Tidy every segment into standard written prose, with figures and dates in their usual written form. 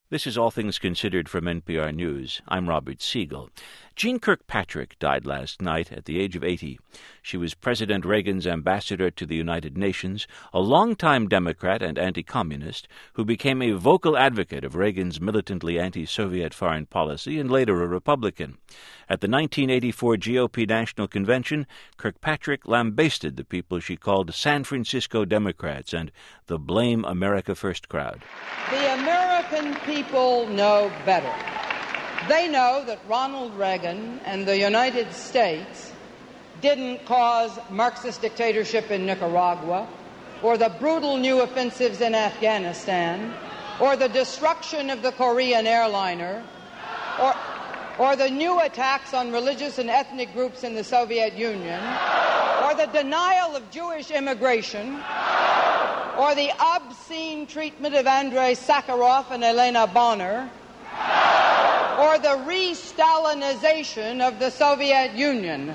This is All Things Considered from NPR News. I'm Robert Siegel. Jeane Kirkpatrick died last night at the age of 80. She was President Reagan's ambassador to the United Nations, a longtime Democrat and anti-communist who became a vocal advocate of Reagan's militantly anti-Soviet foreign policy and later a Republican. At the 1984 GOP National Convention, Kirkpatrick lambasted the people she called San Francisco Democrats and the Blame America First crowd. The American people know better. They know that Ronald Reagan and the United States didn't cause Marxist dictatorship in Nicaragua, or the brutal new offensives in Afghanistan, or the destruction of the Korean airliner, or the new attacks on religious and ethnic groups in the Soviet Union, or the denial of Jewish immigration, or the obscene treatment of Andrei Sakharov and Elena Bonner, or the re-Stalinization of the Soviet Union.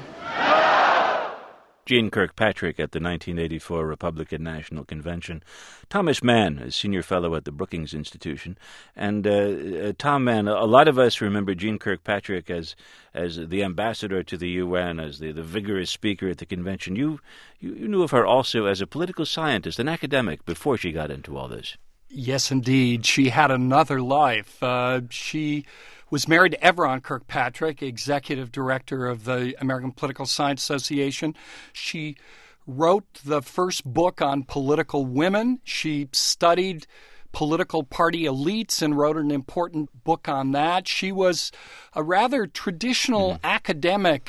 Jeane Kirkpatrick at the 1984 Republican National Convention. Thomas Mann, a senior fellow at the Brookings Institution. And Tom Mann, a lot of us remember Jeane Kirkpatrick as the ambassador to the UN, as the vigorous speaker at the convention. You knew of her also as a political scientist, an academic, before she got into all this. Yes, indeed. She had another life. She was married to Everon Kirkpatrick, executive director of the American Political Science Association. She wrote the first book on political women. She studied political party elites and wrote an important book on that. She was a rather traditional academic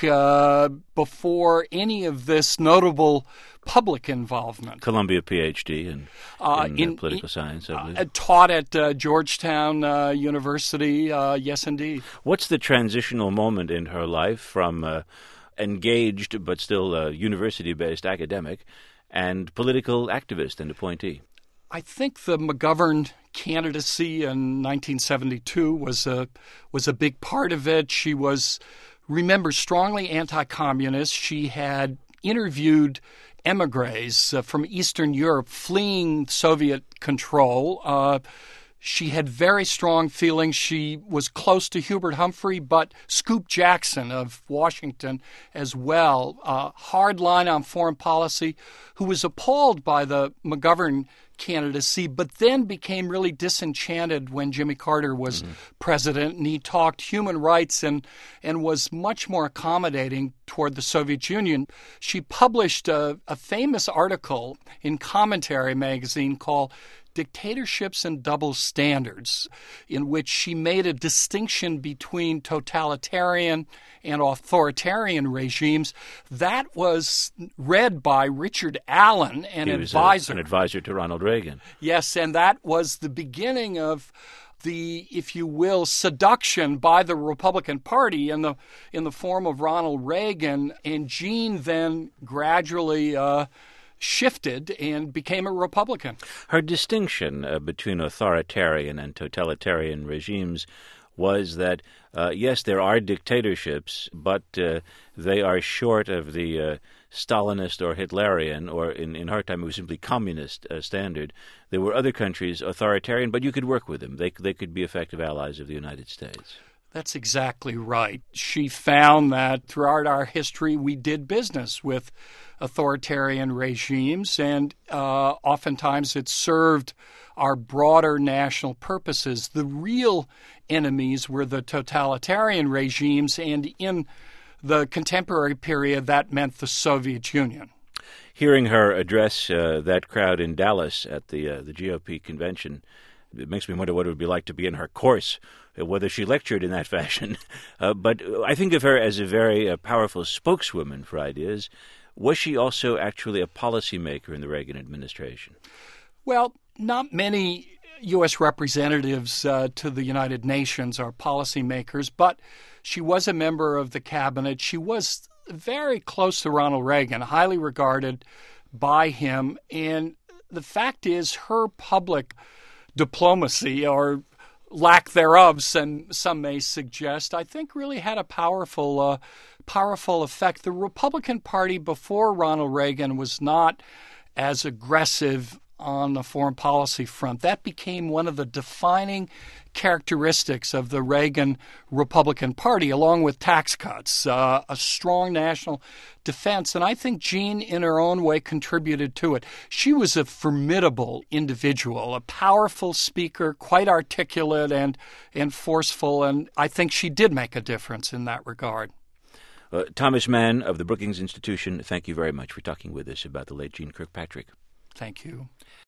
before any of this notable public involvement. Columbia PhD in political science, I believe. Taught at Georgetown University, yes, indeed. What's the transitional moment in her life from engaged but still university-based academic and political activist and appointee? I think the McGovern candidacy in 1972 was a big part of it. She was, remember, strongly anti-communist. She had interviewed emigres from Eastern Europe fleeing Soviet control. She had very strong feelings. She was close to Hubert Humphrey, but Scoop Jackson of Washington as well, hard line on foreign policy, who was appalled by the McGovern candidacy, but then became really disenchanted when Jimmy Carter was president, and he talked human rights and was much more accommodating toward the Soviet Union. She published a famous article in Commentary magazine called Dictatorships and Double Standards, in which she made a distinction between totalitarian and authoritarian regimes. That was read by Richard Allen, an advisor. An advisor to Ronald Reagan. Yes, and that was the beginning of the, if you will, seduction by the Republican Party in the form of Ronald Reagan, and Jeane then gradually shifted and became a Republican. Her distinction between authoritarian and totalitarian regimes was that, yes, there are dictatorships, but they are short of the Stalinist or Hitlerian, or in her time it was simply communist standard. There were other countries authoritarian, but you could work with them. They could be effective allies of the United States. That's exactly right. She found that throughout our history we did business with authoritarian regimes, and oftentimes it served our broader national purposes. The real enemies were the totalitarian regimes, and in the contemporary period that meant the Soviet Union. Hearing her address that crowd in Dallas at the GOP convention, it makes me wonder what it would be like to be in her course, whether she lectured in that fashion. But I think of her as a very powerful spokeswoman for ideas. Was she also actually a policymaker in the Reagan administration? Well, not many U.S. representatives to the United Nations are policymakers, but she was a member of the cabinet. She was very close to Ronald Reagan, highly regarded by him. And the fact is, her public diplomacy, or lack thereof, some may suggest, I think really had a powerful effect. The Republican Party before Ronald Reagan was not as aggressive on the foreign policy front. That became one of the defining characteristics of the Reagan Republican Party, along with tax cuts, a strong national defense. And I think Jean, in her own way, contributed to it. She was a formidable individual, a powerful speaker, quite articulate and forceful, and I think she did make a difference in that regard. Thomas Mann of the Brookings Institution, thank you very much for talking with us about the late Jeane Kirkpatrick. Thank you.